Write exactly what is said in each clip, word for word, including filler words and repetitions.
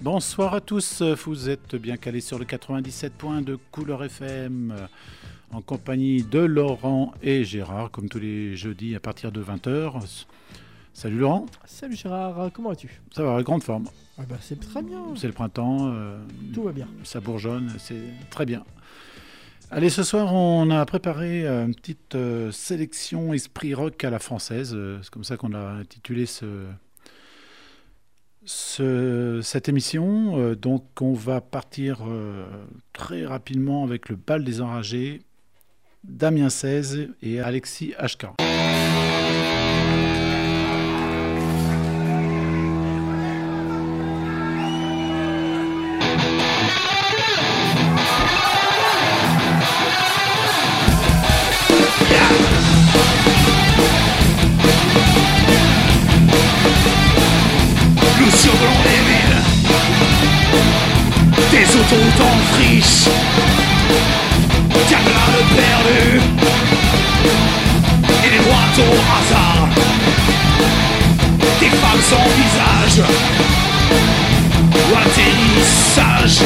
Bonsoir à tous, vous êtes bien calés sur le quatre-vingt-dix-sept point de Couleur F M en compagnie de Laurent et Gérard, comme tous les jeudis à partir de vingt heures. Salut Laurent. Salut Gérard, comment vas-tu? Ça va, grande forme. Ah bah c'est très bien. C'est le printemps. Euh, Tout va bien. Ça bourgeonne, c'est très bien. Allez, ce soir, on a préparé une petite euh, sélection esprit rock à la française. C'est comme ça qu'on a intitulé ce... Ce, cette émission. Euh, donc on va partir euh, très rapidement avec le bal des enragés, Damien seize et Alexis H K. Nous survolons les villes, des autoroutes en friche, diagonales perdues et des droites au hasard, des femmes sans visage ou atterrissage.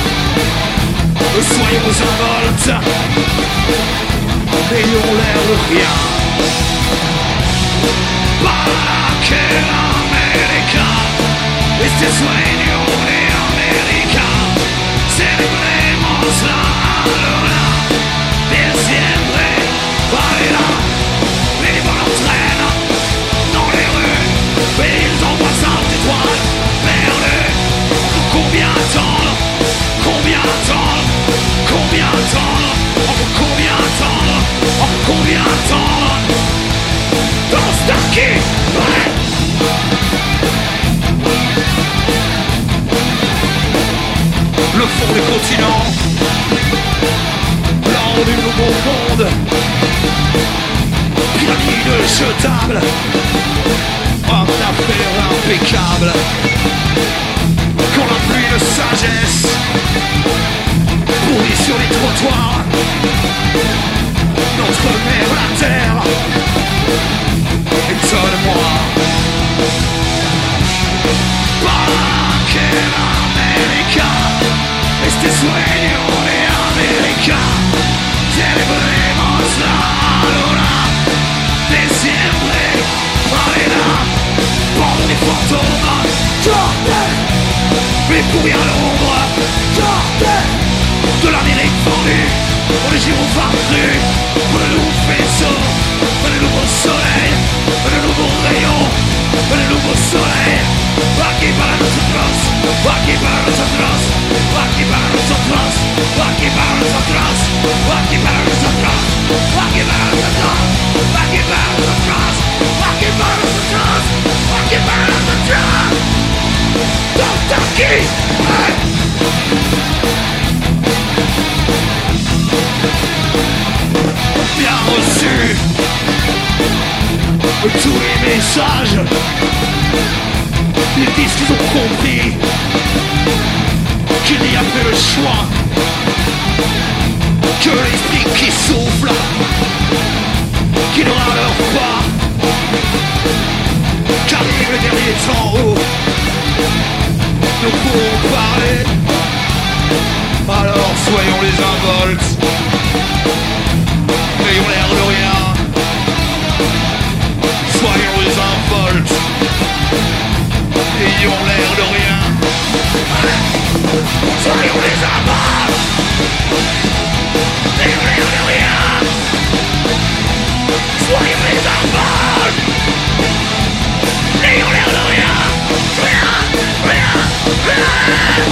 Soyons involtes, n'ayons l'air de rien. Para que l'América este sueño de América, celebremos la luna de siempre. Baila, les bonhommes traînent dans les rues, mais ils envoient d'étoiles perdues. Combien attendre, combien attendre, combien attendre, encore combien attendre, encore combien attendre. Dans ce taquet, ouais. Le fond du continent, blanc du nouveau monde, pyramide jetable, homme d'affaires impeccable. Quand la pluie de sagesse pourrit sur les trottoirs, notre mère la terre, étonne-moi. Para que l'América este sueño de América, celebremos la luna de siempre. Baila, bande des fantômes, Jordan, mais pour rien l'ombre, Jordan, de l'Amérique fendue, pour les gyrophares crus, pour le nouveau faisceau, pour le nouveau soleil, pour le nouveau rayon, pour le nouveau soleil. Aquí para nosotros, aquí para nosotros, aquí para nosotros, aquí para nosotros, aquí para nosotros, aquí para nosotros, aquí para nosotros, aquí para nosotros, aquí para nosotros. Don't aquí. Bien reçu tous les messages. Ils disent qu'ils ont compris qu'il n'y a plus le choix, que l'esprit qui souffle, qui n'aura leur pas, qu'arrive le dernier temps où nous pourrons parler. Alors soyons les involtes, n'ayons l'air de rien. Soyons les involtes, ayons l'air de rien. Soyons les involtes, ayons l'air de rien. Soyons les involtes, ayons l'air de rien. Rien, rien, rien.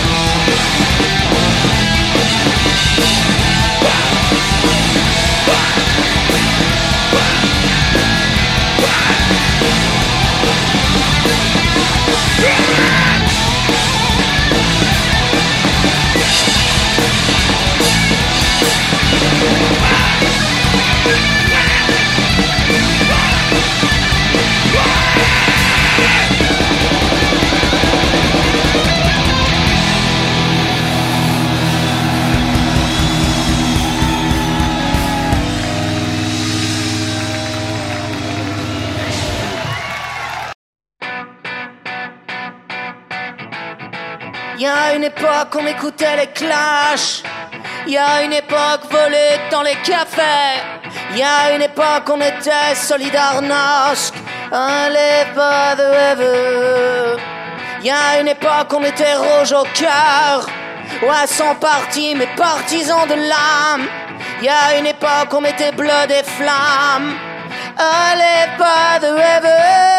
Y a une époque on écoutait les Clash. Y a une époque volée dans les cafés. Y a une époque on était Solidarnosc. Allez pas de rêve. Y a une époque on était rouge au cœur. Ouais, sans parti mais partisans de l'âme. Y a une époque on était bleu des flammes. Allez pas de rêve.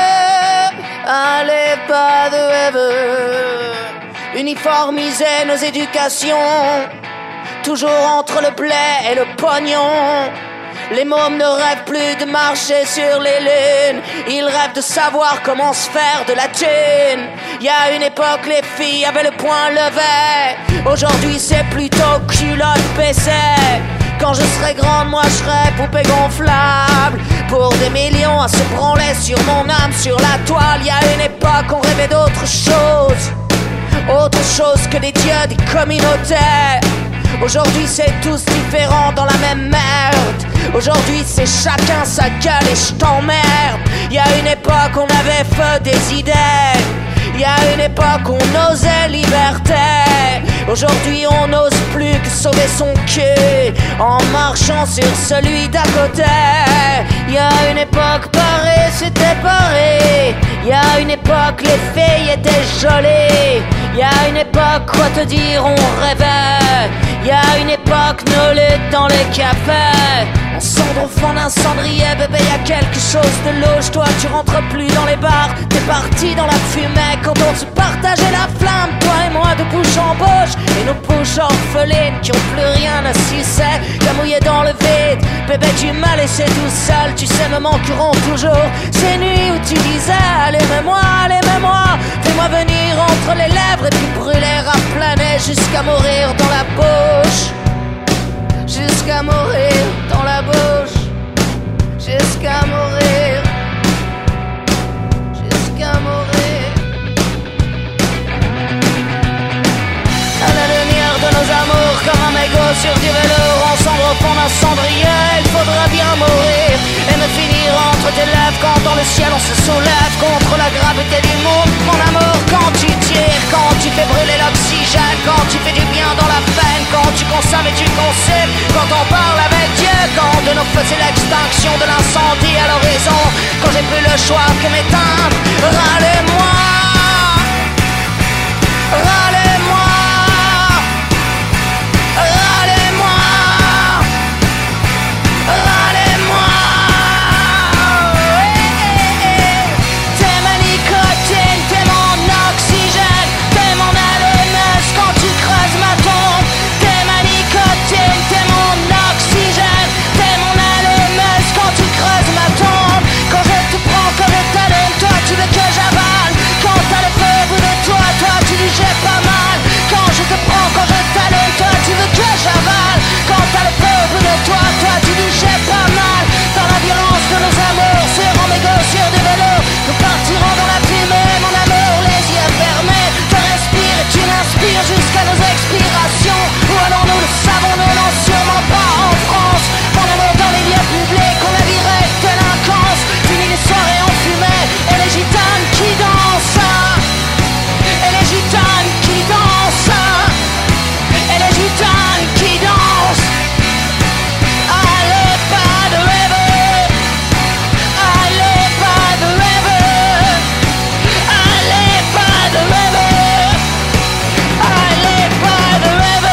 Allez pas de rêve. Uniformiser nos éducations, toujours entre le blé et le pognon. Les mômes ne rêvent plus de marcher sur les lunes. Ils rêvent de savoir comment se faire de la thune. Y a une époque les filles avaient le poing levé. Aujourd'hui c'est plutôt culotte baissée. Quand je serai grande, moi je serai poupée gonflable. Pour des millions à se branler sur mon âme, sur la toile. Y a une époque on rêvait d'autre chose. Autre chose que des dieux, des communautés. Aujourd'hui c'est tous différents dans la même merde. Aujourd'hui c'est chacun sa gueule et je t'emmerde. Y a une époque on avait feu des idées. Y a une époque on osait liberté. Aujourd'hui on n'ose plus que sauver son cul en marchant sur celui d'à côté. Y a une époque Paris c'était Paris. Y a une époque les filles étaient jolies. Y a une époque quoi te dire on rêvait. Y a une époque nos luttes dans les cafés. On cendre au fond d'un cendrier, bébé y a quelque chose de louche. Toi tu rentres plus dans les bars, t'es parti dans la fumée. Quand on se partageait la flamme, toi et moi de bouche en bouche. Et nos bouches orphelines qui ont plus rien à sucer, qu'à mouiller dans le vide. Bébé tu m'as laissé tout seul, tu sais me manqueront toujours ces nuits où tu disais allez mets-moi, allez mets-moi. Fais-moi venir entre les lèvres et puis brûler à planer jusqu'à mourir dans la bouche. Jusqu'à mourir dans la bouche. Jusqu'à mourir. Jusqu'à mourir. À la lumière de nos amours, comme un mégot sur du velours, ensemble au fond d'un cendrier, il faudra bien mourir et me finir entre tes lèvres quand dans le ciel on se soulève contre la gravité du monde. Mon amour, quand tu tires, quand tu fais brûler l'oxygène, quand tu fais du bien dans la peine, quand tu consommes et tu consumes, quand on parle avec Dieu, quand de nos feux c'est l'extinction de l'incendie à l'horizon, quand j'ai plus le choix que m'éteindre. Râlez-moi, râlez-moi, râlez-moi, râlez-moi. T'es ma nicotine, t'es mon oxygène, t'es mon allumeuse quand tu creuses ma tombe. T'es ma nicotine, t'es mon oxygène, t'es mon allumeuse quand tu creuses ma tombe. Quand je te prends, quand je t'allume, toi tu veux que j'avale. Quand t'as le feu au bout de toi, toi tu dis j'ai pas mal. Quand je te prends, quand je t'allume, toi tu veux que j'avale. Quand t'as le feu au bout de toi, toi tu dis j'ai pas mal. Dans la violence de nos amours, sur en mégot, sur des vélos, nous partirons dans la fumée, mon amour, les yeux fermés. Je respire et tu m'inspires jusqu'à nos expirations. Où allons-nous, le savons-nous, non sûrement pas en France. Mon amour dans les lieux publics, on a viré délinquance. Fini les soirées en fumée, et les gitanes qui dansent. Et les gitanes qui dansent. Et les gitanes qui dansent. Allez pas de rêve. Allez pas de rêve. Allez pas de rêve. Allez pas de rêve.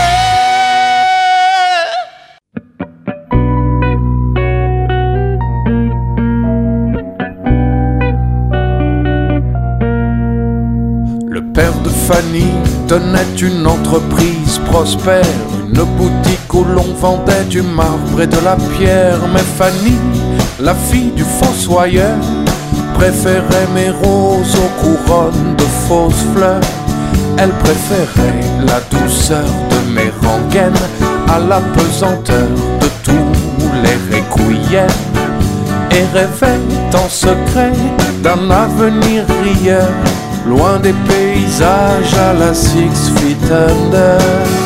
Le père de Fanny tenait une entreprise prospère, une boutique où l'on vendait du marbre et de la pierre. Mais Fanny, la fille du fossoyeur, préférait mes roses aux couronnes de fausses fleurs. Elle préférait la douceur de mes rengaines à la pesanteur de tous les requiems, et rêvait en secret d'un avenir rieur, loin des paysages à la Six Feet Under.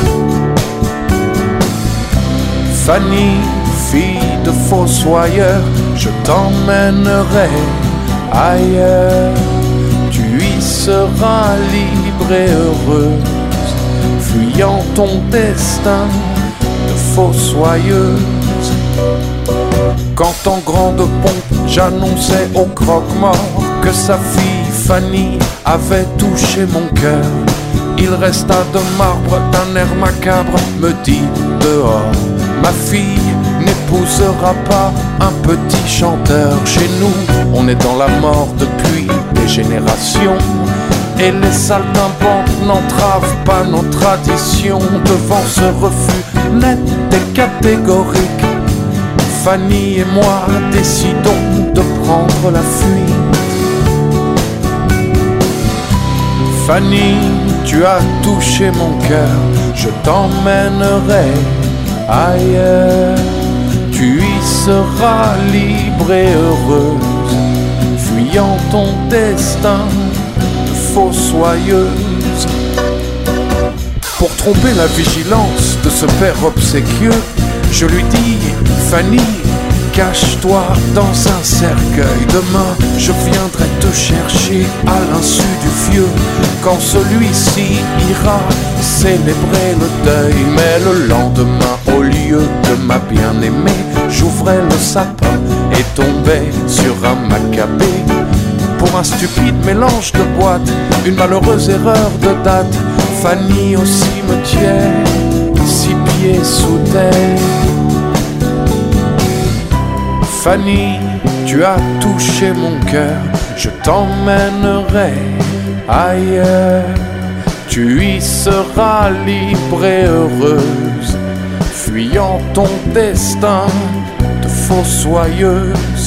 Fanny, fille de fossoyeur, je t'emmènerai ailleurs. Tu y seras libre et heureux fuyant ton destin de fossoyeuse. Quand en grande pompe j'annonçais au croque-mort que sa fille Fanny avait touché mon cœur, il resta de marbre d'un air macabre, me dit dehors, ma fille n'épousera pas un petit chanteur. Chez nous, on est dans la mort depuis des générations, et les saltimbanques n'entravent pas nos traditions. Devant ce refus net et catégorique, Fanny et moi décidons de prendre la fuite. Fanny, tu as touché mon cœur, je t'emmènerai ailleurs. Tu y seras libre et heureuse, fuyant ton destin de fossoyeuse. Pour tromper la vigilance de ce père obséquieux, je lui dis, Fanny, cache-toi dans un cercueil. Demain, je viendrai te chercher à l'insu du vieux, quand celui-ci ira célébrer le deuil. Mais le lendemain, au lieu de ma bien-aimée, j'ouvrais le sapin et tombais sur un macabé. Pour un stupide mélange de boîtes, une malheureuse erreur de date, Fanny au cimetière, six pieds sous terre. Fanny, tu as touché mon cœur, je t'emmènerai ailleurs. Tu y seras libre et heureuse, fuyant ton destin de fossoyeuse.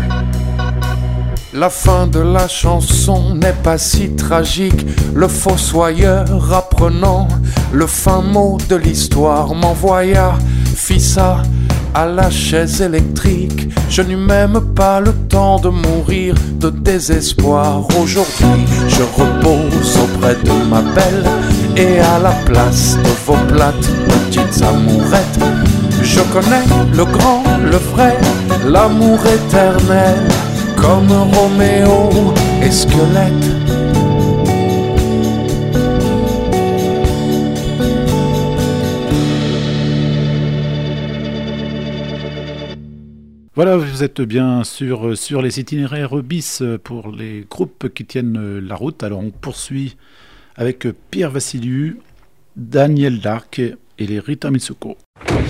La fin de la chanson n'est pas si tragique. Le fossoyeur, apprenant le fin mot de l'histoire, m'envoya, fit ça à la chaise électrique. Je n'eus même pas le temps de mourir de désespoir. Aujourd'hui, je repose auprès de ma belle, et à la place de vos plates petites amourettes, je connais le grand, le vrai, l'amour éternel, comme Roméo et Squelette. Voilà, vous êtes bien sur, sur les itinéraires bis pour les groupes qui tiennent la route. Alors on poursuit avec Pierre Vassiliou, Daniel Dark et les Rita Mitsuko.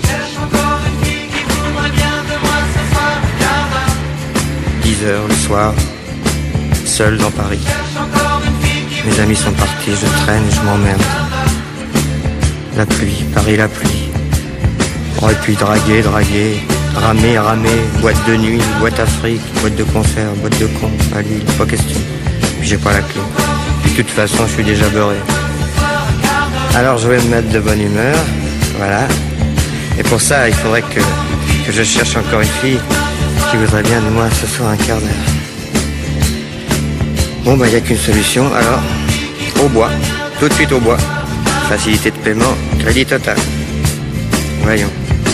dix heures le soir, seul dans Paris. Mes amis sont partis, je traîne et je m'emmerde. La pluie, Paris la pluie. Aurait pu draguer, draguer, ramer, ramer, boîte de nuit, boîte Afrique, boîte de concert, boîte de con, à Lille, pas question. Puis j'ai pas la clé. Puis de toute façon, je suis déjà beurré. Alors je vais me mettre de bonne humeur, voilà. Et pour ça, il faudrait que, que je cherche encore une fille qui voudrait bien de moi ce soir un quart d'heure. Bon bah il n'y a qu'une solution, alors au bois, tout de suite au bois. Facilité de paiement, crédit total. Voyons.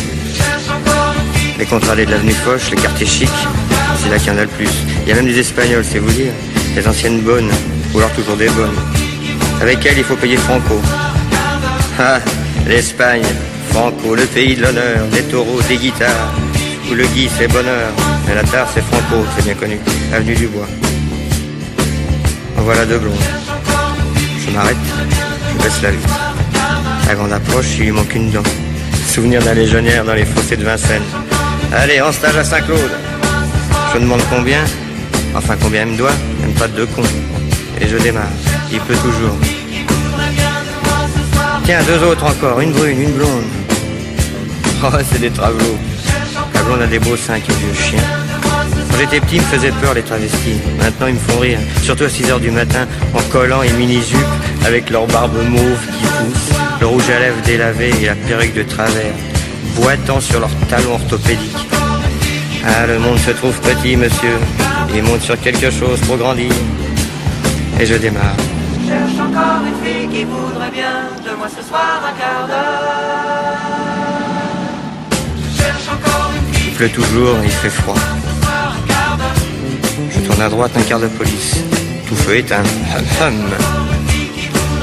Les contrats de l'avenue Foch, les quartiers chics, c'est là qu'il y en a le plus. Il y a même des Espagnols, c'est vous dire. Les anciennes bonnes, ou alors toujours des bonnes. Avec elles, il faut payer Franco. Ah, l'Espagne, Franco, le pays de l'honneur, des taureaux, des guitares. Où le Guy c'est bonheur, mais la tare c'est Franco, c'est bien connu. Avenue du Bois. En voilà deux blondes. Je m'arrête, je baisse la vitre. À grande approche, il lui manque une dent. Souvenir d'un légionnaire dans les fossés de Vincennes. Allez, en stage à Saint-Claude. Je demande combien. Enfin, combien elle me doit. Même pas de deux cons. Et je démarre. Il pleut toujours. Tiens, deux autres encore. Une brune, une blonde. Oh, c'est des travelots. La blonde a des beaux seins qui vieux chien. Quand j'étais petit, il me faisait peur les travestis. Maintenant, ils me font rire. Surtout à six heures du matin, en collant et mini-jupe, avec leur barbe mauve qui pousse, le rouge à lèvres délavé et la perruque de travers, boitant sur leurs talons orthopédiques. Ah, le monde se trouve petit, monsieur. Il monte sur quelque chose pour grandir. Et je démarre. Cherche encore une fille qui voudrait bien de moi ce soir un quart d'heure. Cherche encore une fille. Il pleut toujours et il fait froid. Je tourne à droite, un quart de police. Tout feu éteint. Hum, hum.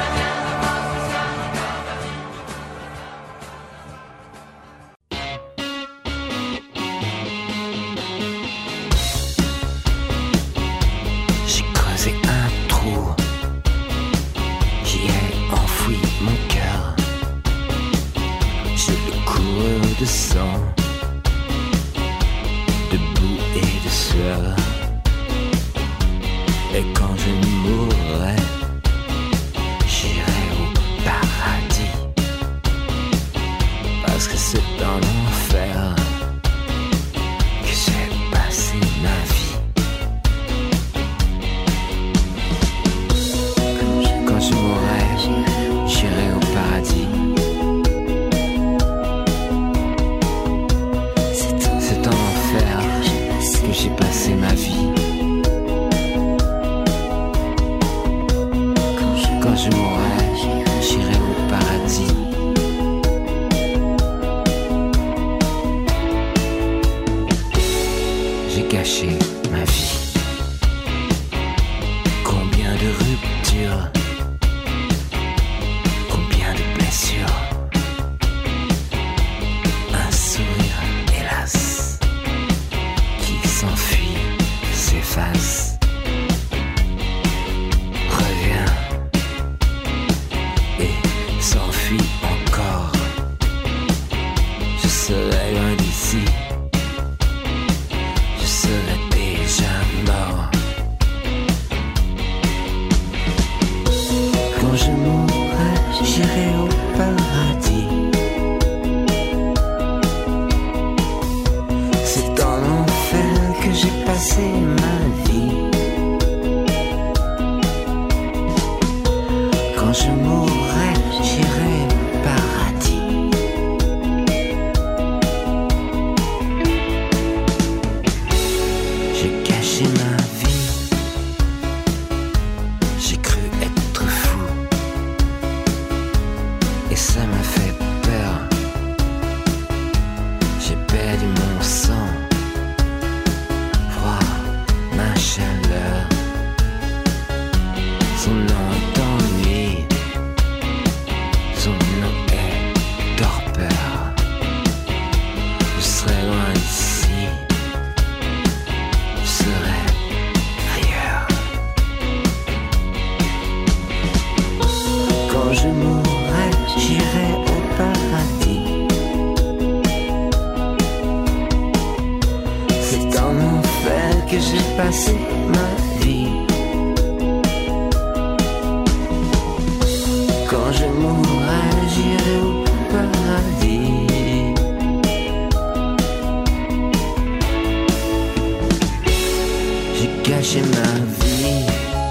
De sang, de boue et de sueur. Et quand je mourrai, j'irai au paradis. Parce que c'est dans l'enfer que j'ai passé ma vie. Quand je mourrai, j'irai au paradis. J'ai passé ma vie. Quand je mourrai, j'irai au paradis. J'ai gâché ma vie. Combien de ruptures, combien de blessures. Un sourire, hélas, s'enfuit, s'efface, revient et s'enfuit encore. Je serai loin d'ici, je serai déjà mort. passé ma vie. Quand je mourrai, j'irai au paradis. J'ai caché ma vie, j'ai cru être fou, et ça m'a fait peur. J'ai perdu mon sang, froid, ma chaleur. Son nom est ennui, son nom est torpeur. Je serai loin d'ici, je serai ailleurs. Quand je mourrai, j'irai au paradis. C'est en enfer que j'ai passé ma vie. Quand je mourrai, j'irai au paradis. J'ai caché ma vie.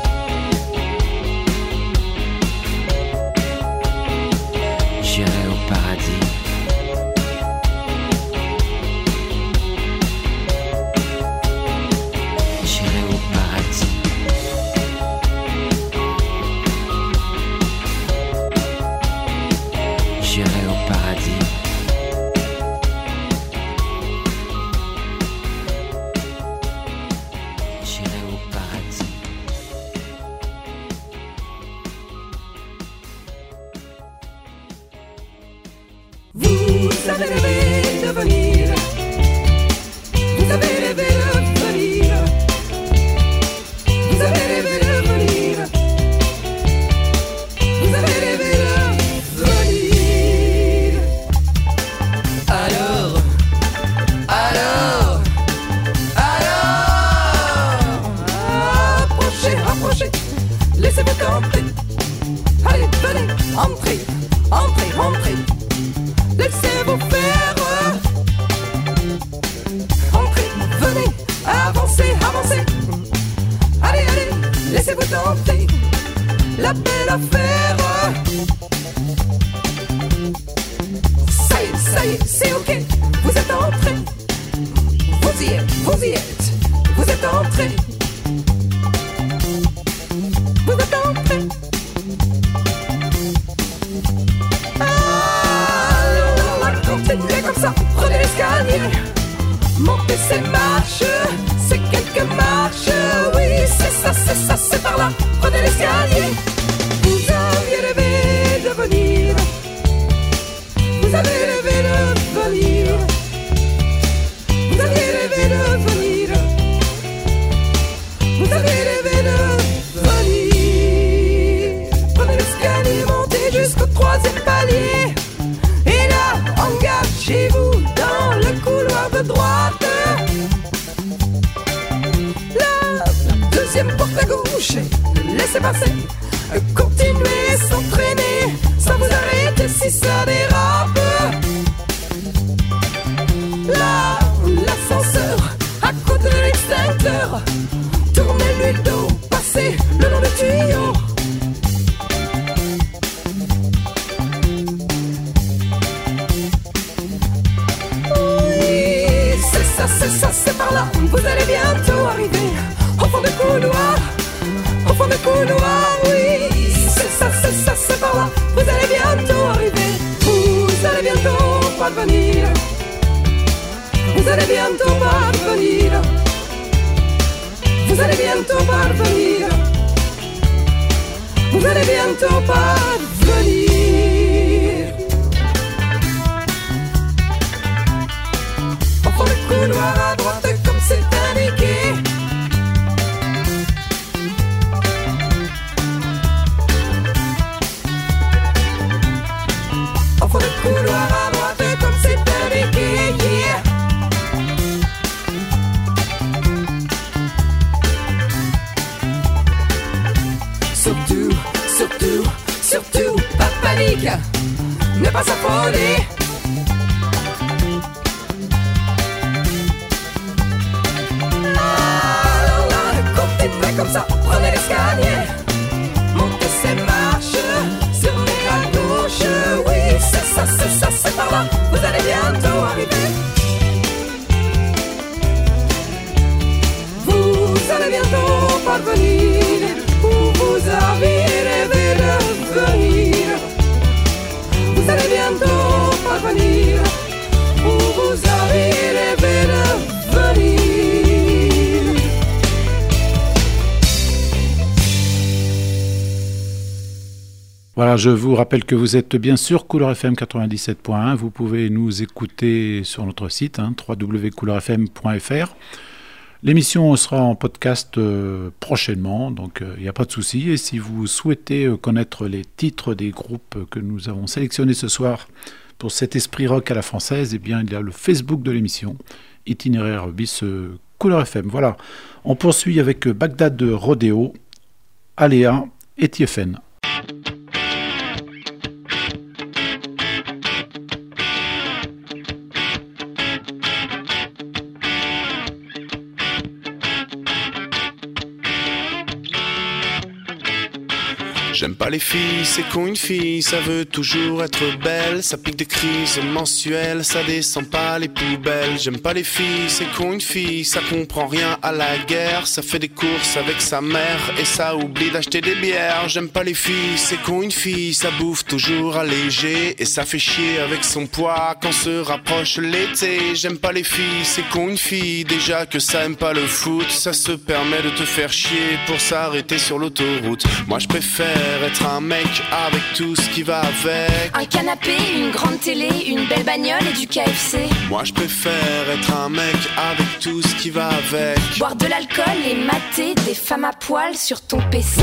J'irai au paradis. J'irai au paradis. J'irai au paradis. J'irai au paradis. Vous avez rêvé de venir. Vous avez rêvé de venir. Vous avez rêvé de venir. Vous avez rêvé de venir. Alors, alors, alors, approchez, approchez, laissez-vous tenter. Allez, venez, entrez, entrez, entrez. Laissez-vous faire. Entrez, venez, avancez, avancez. Allez, allez, laissez-vous tenter. La belle affaire. Ça y est, ça y est, c'est ok. Vous êtes entrés. Vous y êtes, vous y êtes. Vous êtes entrés. Vous êtes entrés. Continuez comme ça, prenez l'escalier. Montez ces marches, c'est quelques marches. Oui, c'est ça, c'est ça, c'est par là. Prenez l'escalier. Vous aviez rêvé de venir. Vous avez rêvé de venir. Vous aviez rêvé de venir. Vous avez rêvé de venir. Prenez l'escalier, montez jusqu'au troisième palier. Et là, engagez-vous dans le couloir de droite. La deuxième porte à gauche, laissez passer. Continuez sans traîner, sans vous arrêter si ça dérape. Là, l'ascenseur, à côté de l'extincteur. Tournez-lui le dos, passez le long du tuyau. C'est ça, c'est par là, vous allez bientôt arriver. Au fond du couloir, au fond du couloir, oui. C'est ça, c'est ça, c'est par là, vous allez bientôt arriver. Vous allez bientôt parvenir. Vous allez bientôt parvenir. Vous allez bientôt parvenir. Vous allez bientôt parvenir. Au fond du couloir à droite comme c'est indiqué. Au fond du couloir à droite comme c'est indiqué, yeah. Surtout, surtout, surtout, pas de panique. Ne pas s'affoler. Ah! ça, prenez l'escalier, montez ces marches, surveillez à gauche, oui, c'est ça, c'est ça, c'est par là, vous allez bientôt arriver. Vous allez bientôt parvenir où vous aviez rêvé de venir. Vous allez bientôt parvenir où vous aviez rêvé de venir. Voilà, je vous rappelle que vous êtes bien sûr Couleur F M quatre-vingt-dix-sept point un. Vous pouvez nous écouter sur notre site hein, w w w point couleur f m point f r. L'émission sera en podcast euh, prochainement, donc il euh, n'y a pas de souci. Et si vous souhaitez euh, connaître les titres des groupes que nous avons sélectionnés ce soir pour cet esprit rock à la française, eh bien il y a le Facebook de l'émission, Itinéraire bis euh, Couleur F M. Voilà, on poursuit avec euh, Bagdad de Rodéo, Aléa et Tiefen. J'aime pas les filles, c'est con une fille, ça veut toujours être belle, ça pique des crises mensuelles, ça descend pas les poubelles. J'aime pas les filles, c'est con une fille, ça comprend rien à la guerre, ça fait des courses avec sa mère et ça oublie d'acheter des bières. J'aime pas les filles, c'est con une fille, ça bouffe toujours allégé et ça fait chier avec son poids quand se rapproche l'été. J'aime pas les filles, c'est con une fille, déjà que ça aime pas le foot, ça se permet de te faire chier pour s'arrêter sur l'autoroute. Moi je préfère être un mec avec tout ce qui va avec. Un canapé, une grande télé, une belle bagnole et du K F C. Moi je préfère être un mec avec tout ce qui va avec. Boire de l'alcool et mater des femmes à poil sur ton P C.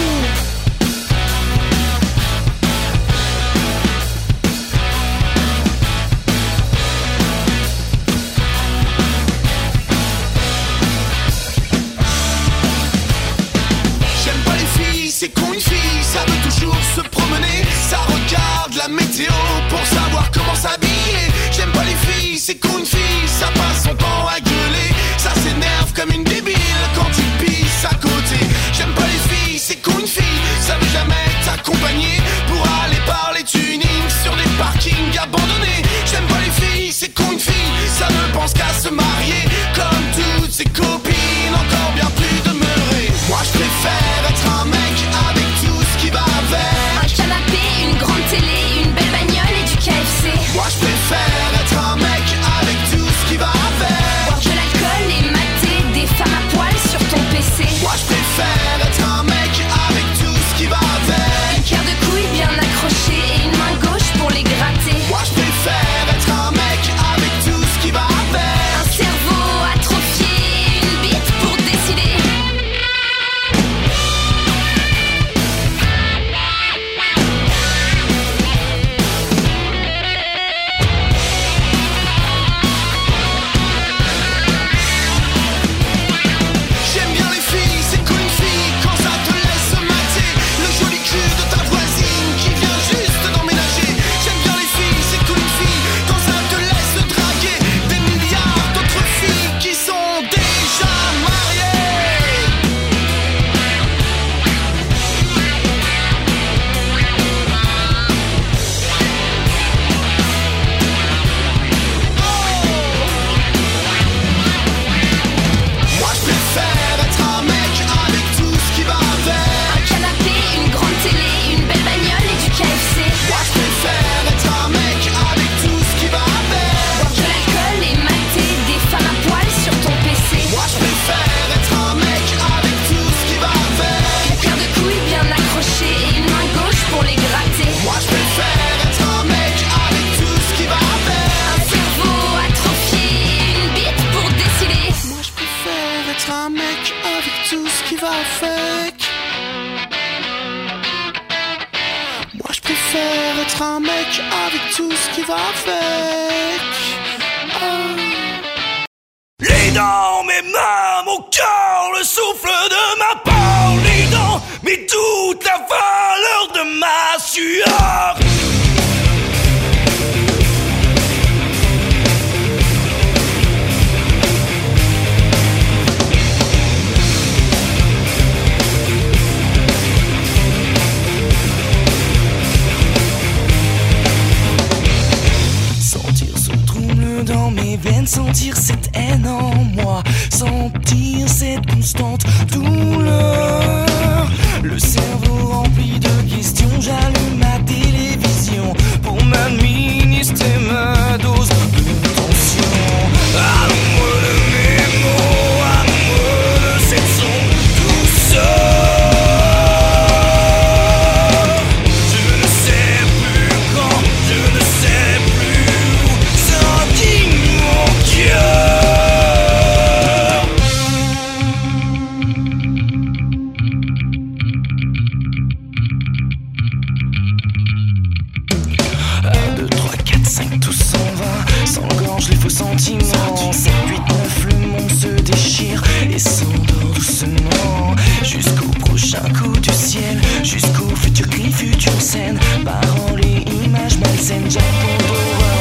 C'est con une fille, ça veut toujours se promener, ça regarde la météo pour savoir comment s'habiller. J'aime pas les filles, c'est con une fille, ça passe son temps à gueuler, ça s'énerve comme une débile quand il pisse à côté. J'aime pas les filles, c'est con une fille, ça veut jamais t'accompagner pour aller parler tuning sur des parkings abandonnés. J'aime pas les filles, c'est con une fille, ça ne pense qu'à se marier comme toutes ses copines, encore bien plus demeurées. Moi je préfère être un mec avec tout ce qui va avec. Un canapé, une grande télé, une belle bagnole et du K F C. Moi je préfère être un mec avec tout ce qui va avec. Boire de l'alcool et mater des femmes à poil sur ton P C. Moi je préfère être un mec avec tout ce qui va avec. Une paire de couilles bien accrochée et une main gauche pour les gratter. Moi je préfère être un mec avec tout ce qui va avec. Un cerveau atrophié, une bite pour décider. être un mec avec tout ce qui va avec. Oh. Les dents, mes mains, mon cœur, le souffle de ma parole. Les dents, mais toute la valeur de ma sueur. de sentir cette haine en moi, sentir cette constante douleur. Le cerveau rempli de questions, j'allume ma télévision pour m'administrer ma dose de tension. Amoureux de mes mots, amoureux de cette sombre douceur. Sentiments, sept, huit, neuf, le monde se déchire et s'endort doucement. Jusqu'au prochain coup du ciel, jusqu'au futur cri, future scène. Paroles et images malsaines, Japon d'horreur.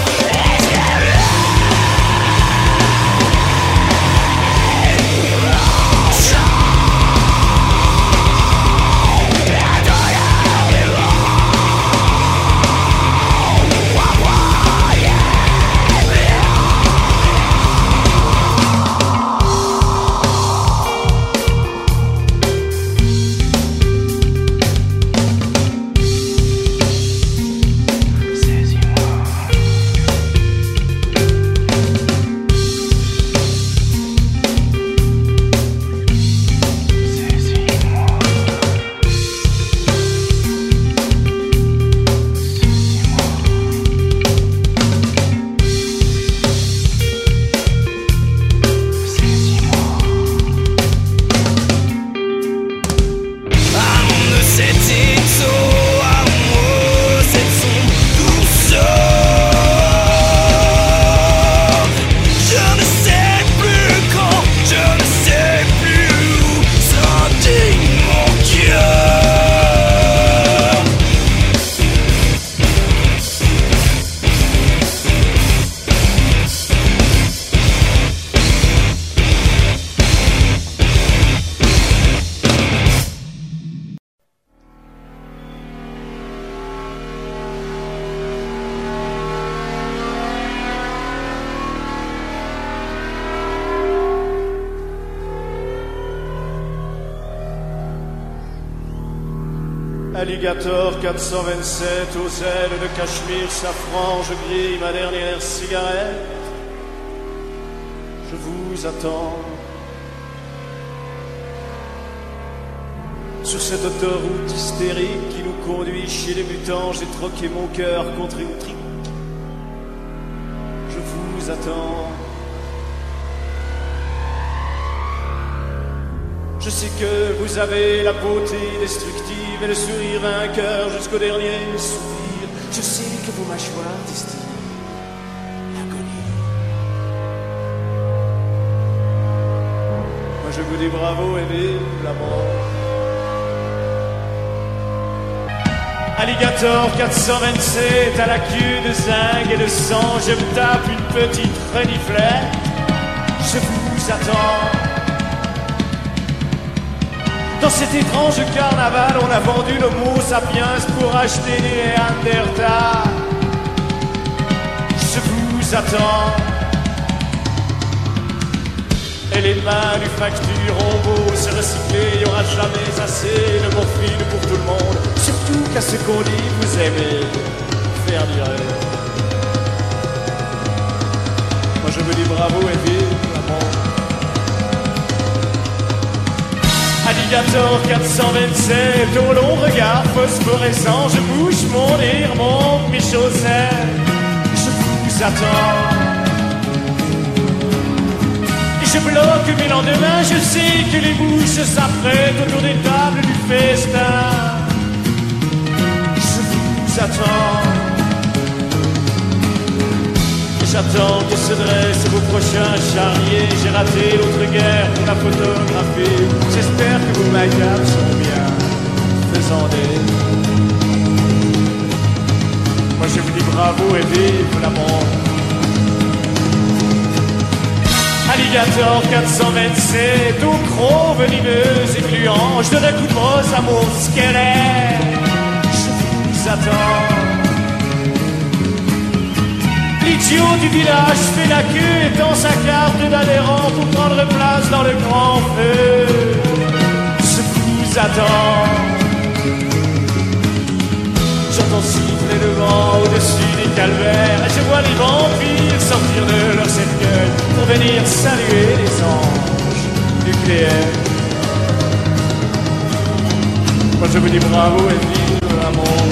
Alligator quatre cent vingt-sept, aux ailes de cachemire, safran, je grille ma dernière cigarette. Je vous attends sur cette autoroute hystérique qui nous conduit chez les mutants. J'ai troqué mon cœur contre une trique. Je vous attends. Je sais que vous avez la beauté destructive et le sourire vainqueur jusqu'au dernier soupir. Je sais que vos mâchoires distillent l'agonie. Moi je vous dis bravo et vive la mort. Alligator quatre cent vingt-sept à la queue de zinc et de sang, je me tape une petite reniflette. Je vous attends. Dans cet étrange carnaval, on a vendu l'homo sapiens pour acheter des Néandertals. Je vous attends. Et les manufactureront beau se recycler, il n'y aura jamais assez de morphine pour tout le monde. Surtout qu'à ce qu'on dit, vous aimez faire du rêve. Moi je vous dis bravo et vive la mort. Alligator quatre cent vingt-sept, au long regard phosphorescent, je bouge mon nez, remonte mes chaussettes. Je vous attends. Et je bloque mes lendemains, je sais que les bouches s'apprêtent autour des tables du festin. Je vous attends. J'attends que se dressent vos prochains charniers. J'ai raté l'autre guerre pour la photographie. J'espère que vos make-up sont bien faisant des. Moi je vous dis bravo et vive la mort. Alligator quatre cent vingt-sept, au croc venimeux et gluant, je donne un coup de brosse à mon squelette. Je vous attends. du haut du village fait la queue et tend sa carte d'adhérent pour prendre place dans le grand feu. Je vous attends. J'entends siffler le vent au-dessus des calvaires et je vois les vampires sortir de leur cercueil pour venir saluer les anges nucléaires. Moi je vous dis bravo et vive l'amour.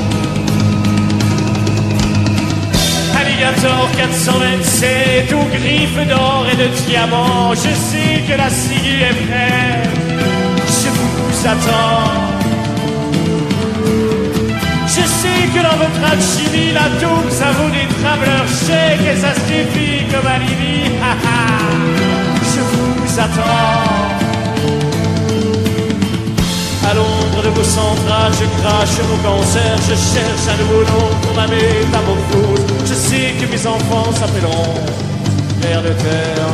Alligator quatre cent vingt-sept aux griffes d'or et de diamants. Je sais que la ciguë est prête. Je vous attends. Je sais que dans votre alchimie, l'atome, ça vaut des travelers chèques et ça se défie comme alibi. Je vous attends. À l'ombre de vos centrales, je crache mon cancer. Je cherche un nouveau nom pour ma métamorphose. Je sais que mes enfants s'appelleront vers de terre.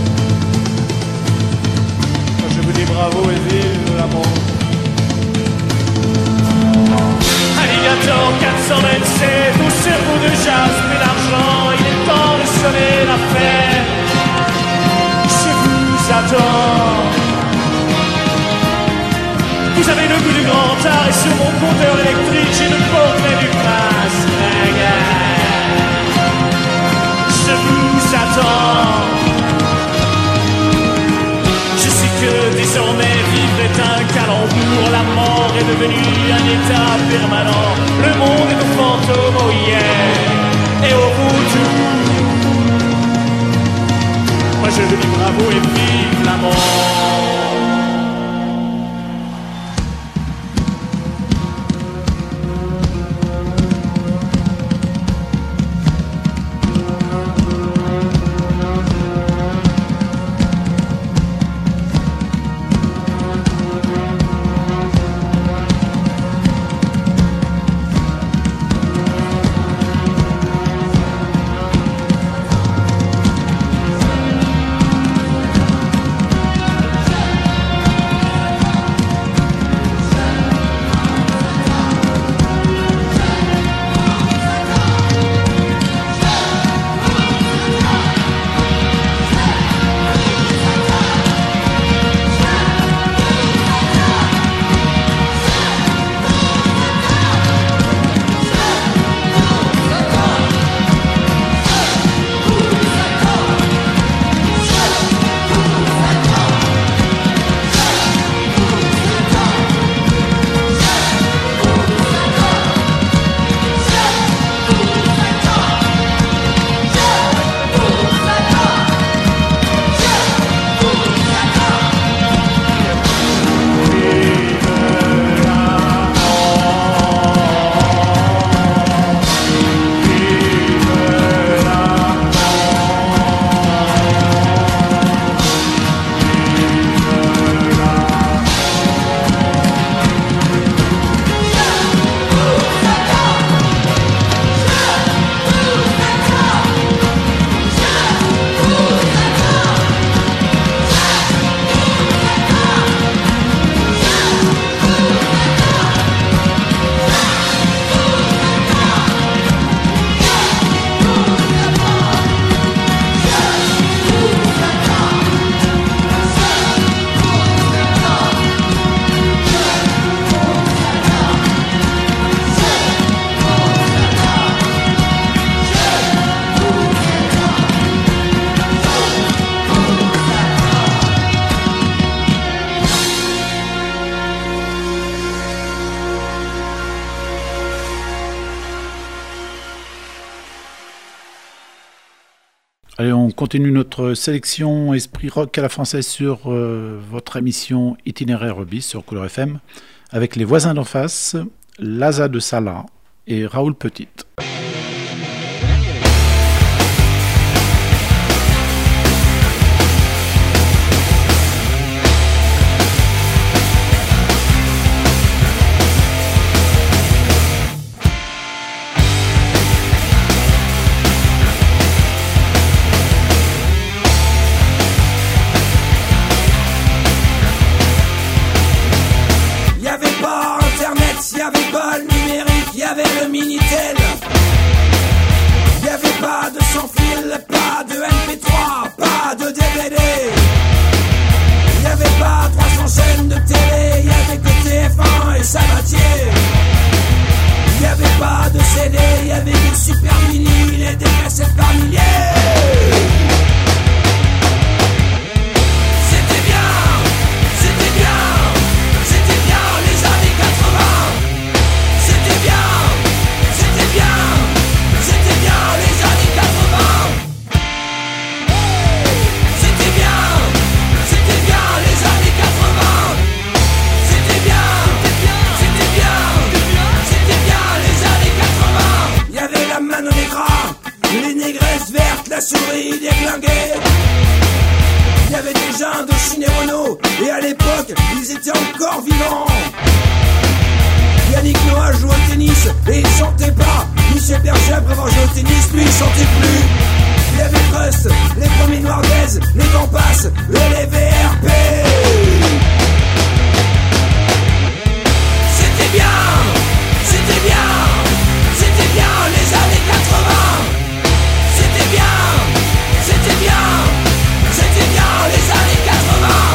Moi je vous dis bravo et vive l'amour. Alligator quatre cent vingt-sept, au cerveau de jaspe et d'argent, il est temps de sonner la fête. Je vous attends. Vous avez le goût du grand art et sur mon compteur électrique j'ai le portrait du prince. Je vous attends. Je sais que désormais vivre est un calembour. La mort est devenue un état permanent. Le monde est au fantôme, au hier et au retour. Moi je vous dis bravo et vive la mort. Allez, on continue notre sélection Esprit Rock à la française sur euh, votre émission Itinéraire bis sur Couleur F M avec Les Voisins d'en face, Laza de Salah et Raoul Petite. Y'avait pas Internet, y'avait pas le numérique, y'avait le Minitel. l'époque, ils étaient encore vivants. Yannick Noah joue au tennis et il chantait pas. Michel Berger après avoir joué au tennis, lui il chantait plus. Il y avait Trust, les premiers noirs d'aise, les Campas et les V R P. C'était bien, c'était bien, c'était bien les années quatre-vingts. C'était bien, c'était bien, c'était bien les années quatre-vingts.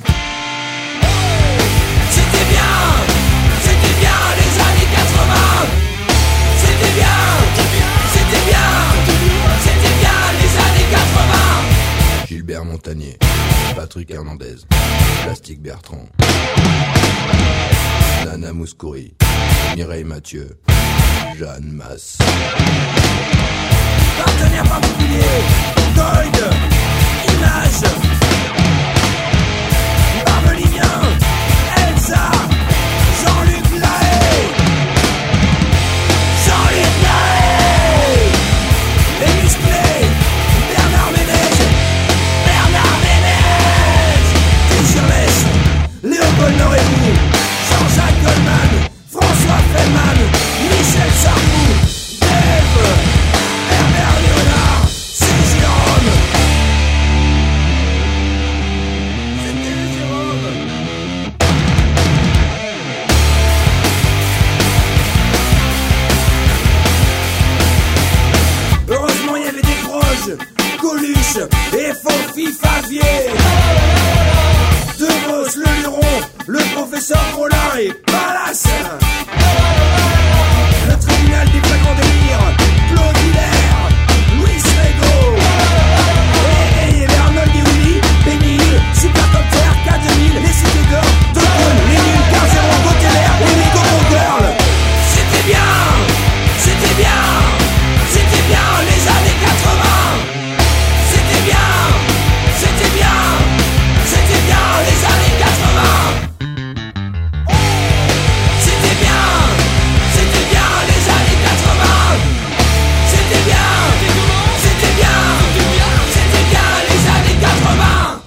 C'était bien, c'était bien les années quatre-vingts. C'était bien, c'était bien, c'était bien les années quatre-vingts. Gilbert Montagnier, Patrick Hernandez, Plastique Bertrand, Nana Mouskouri, Mireille Mathieu, Jeanne Masse. Partenaire particulier, Doyd, Image, Barbelivien, Elsa, Jean-Luc Lahaye, Jean-Luc Lahaye, les musclés, Bernard Ménez, Bernard Ménez, T-Shirless, Léopold Norébou, Jean-Jacques Goldman, François Feldman, Michel Sardou, Dave, Herbert Léonard, c'est Jérôme. C'était Jérôme. Heureusement il y avait des proches, Coluche et Fofi Favier. De Vos, le Luron, le professeur Rollin et Palace. Le tribunal des flagrants délires, Claude Hilaire, Louis Rego. Et il y avait Arnold et Willy, Benny Hill, Supercopter, K deux mille, les Cités d'Or, Tocon, les Nuls, quinze zéro, Goteler et les Gogo Girls. C'était bien, c'était bien, c'était bien les années quatre-vingts. C'était bien, c'était bien, c'était bien les années quatre-vingts. C'était bien, c'était bien les années quatre-vingts. C'était bien, c'était bien, c'était bien les années quatre-vingts.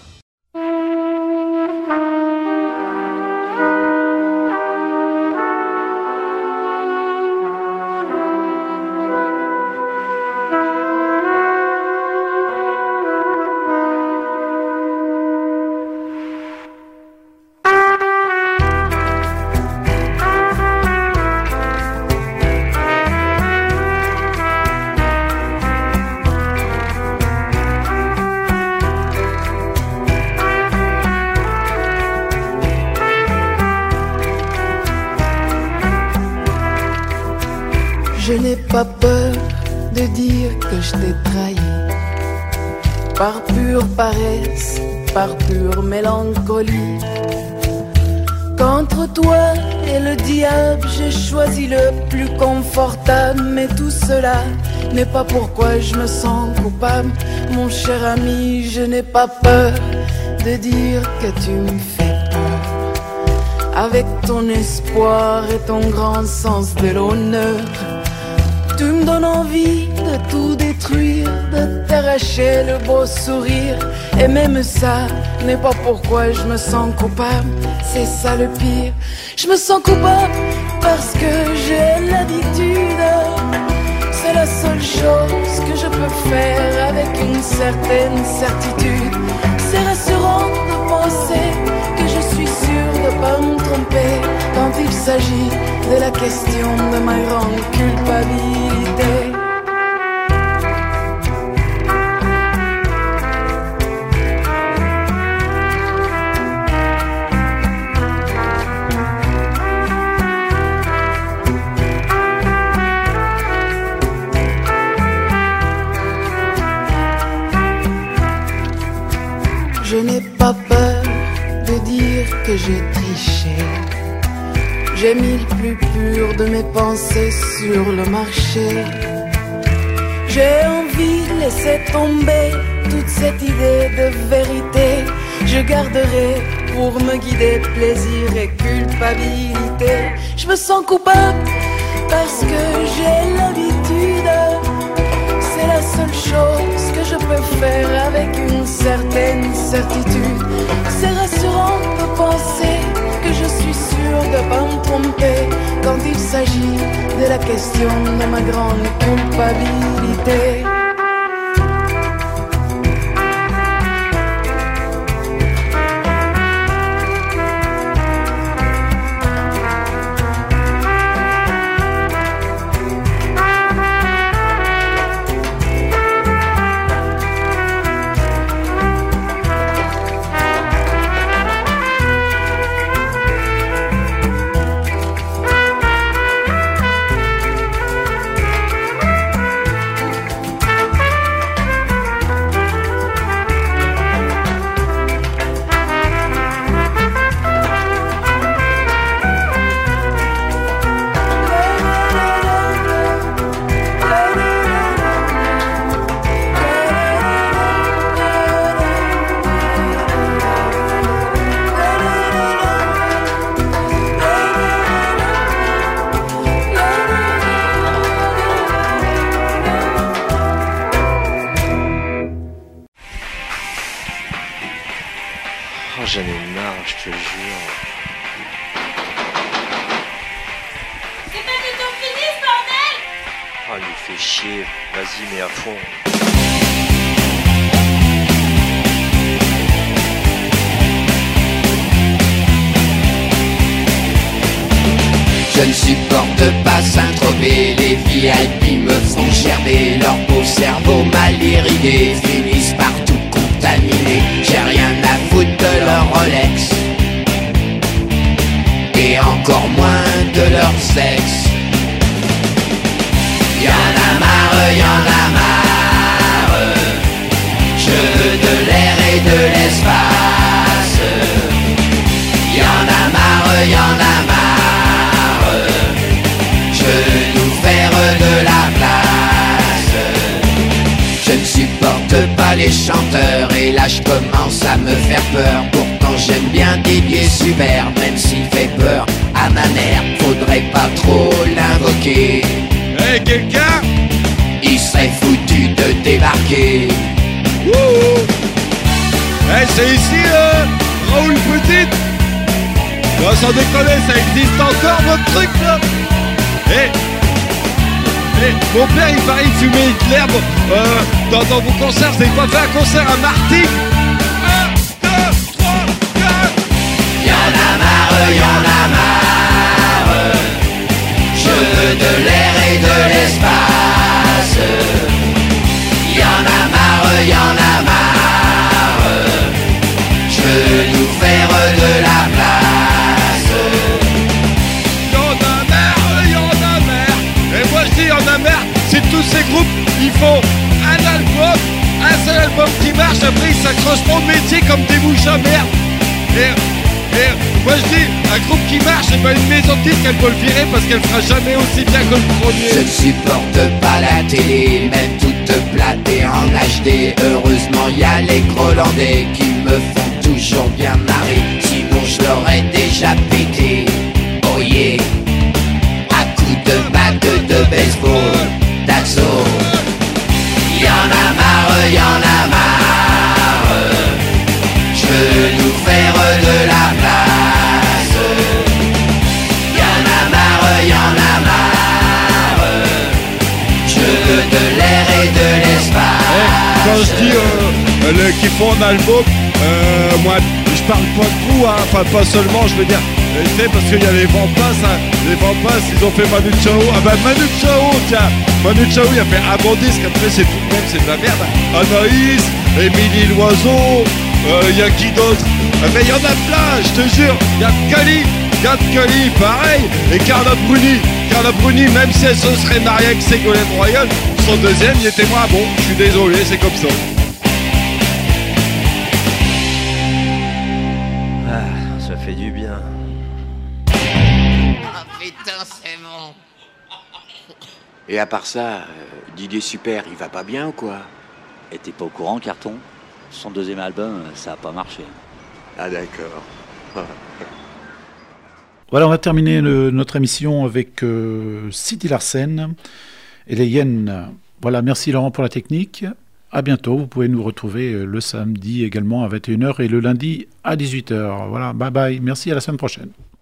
Je n'ai pas peur de dire que je t'ai trahi. Par pure paresse, par pure mélancolie. Qu'entre toi et le diable, j'ai choisi le plus confortable. Mais tout cela n'est pas pourquoi je me sens coupable. Mon cher ami, je n'ai pas peur de dire que tu me fais peur. Avec ton espoir et ton grand sens de l'honneur, tu me donnes envie de tout détruire, de t'arracher le beau sourire. Et même ça n'est pas pourquoi je me sens coupable, c'est ça le pire. Je me sens coupable parce que j'ai l'habitude. C'est la seule chose que je peux faire avec une certaine certitude. C'est rassurant de penser que je suis sûre de pas me tromper quand il s'agit de la question de ma grande culpabilité. Je n'ai pas peur de dire que j'ai triché. J'ai mis le plus pur de mes pensées sur le marché. J'ai envie de laisser tomber toute cette idée de vérité. Je garderai pour me guider plaisir et culpabilité. Je me sens coupable parce que j'ai l'habitude. C'est la seule chose que je peux faire avec une certaine certaine certitude. C'est rassurant de penser que je suis sûre de pas me tromper quand il s'agit de la question de ma grande culpabilité. J'en ai marre, je te jure. C'est pas du tout fini ce bordel! Oh, il nous fait chier. Vas-y, mets à fond. Je ne supporte pas Saint-Tropez, les V I P me font gerber, leur beau cerveau mal irrigué finissent par tout contaminer. J'ai rien à foutre de leur Rolex et encore moins de leur sexe. Y'en a marre, y'en a marre, je veux de l'air et de l'espace. Y'en a marre, y'en a marre, nous faire de la place. Je ne supporte pas les chanteurs et là je commence à me faire peur. Pourtant j'aime bien Didier Super, même s'il fait peur à ma mère, faudrait pas trop l'invoquer. Eh hey, quelqu'un, il serait foutu de débarquer. Wouhou. Eh hey, c'est ici euh, Raoul Petite. Non, sans déconner, ça existe encore votre truc là. Eh, eh, mon père il paraît fumer de l'herbe euh, dans, dans vos concerts, vous n'avez pas fait un concert à Martigues? un, deux, trois, quatre. Y'en a marre, y'en a marre, je veux de l'air et de l'espace. Y'en a marre, y'en a marre, je veux nous faire de la place. Il y en a marre, c'est tous ces groupes, ils font un album, un seul album qui marche, après ils s'accrochent pas au métier comme des mouches à merde. Et, et moi je dis, un groupe qui marche, c'est pas une maison de disques qu'elle peut le virer parce qu'elle fera jamais aussi bien que le premier. Je ne supporte pas la télé, même toute platée en H D. Heureusement y a les Grolandais qui me font toujours bien marrer, sinon je l'aurais déjà pété. Oh yeah, de batte de baseball, d'assaut. Y'en a marre, y'en a marre, je veux nous faire de la place. Y'en a marre, y'en a marre, je veux de l'air et de l'espace. Hey, quand je dis euh, le, qui font un album, euh, moi je parle pas de vous, hein, enfin pas seulement, je veux dire. Tu sais, parce qu'il y a les Vampas, hein, les Vampas, ils ont fait Manu Chao. Ah bah Manu Chao, tiens, Manu Chao, il a fait un bon disque, après c'est tout de même, c'est de la merde. Anaïs, Émilie Loiseau, il euh, y a qui d'autre? Ah mais il y en a plein, je te jure. Il y a Cali, Gad Cali, pareil, et Carla Bruni. Carla Bruni, même si elle se serait mariée avec Ségolène Royal, son deuxième, il était moins bon. Je suis désolé, c'est comme ça. Ah, ça fait du bien. Putain, c'est bon. Et à part ça, euh, Didier Super, il va pas bien ou quoi? Et t'es pas au courant, Carton? Son deuxième album, ça a pas marché. Ah d'accord. Voilà, on va terminer le, notre émission avec euh, Sidi Larsen et les Hyènes. Voilà, merci Laurent pour la technique. à bientôt. Vous pouvez nous retrouver le samedi également à vingt et une heures et le lundi à dix-huit heures. Voilà, bye bye. Merci, à la semaine prochaine.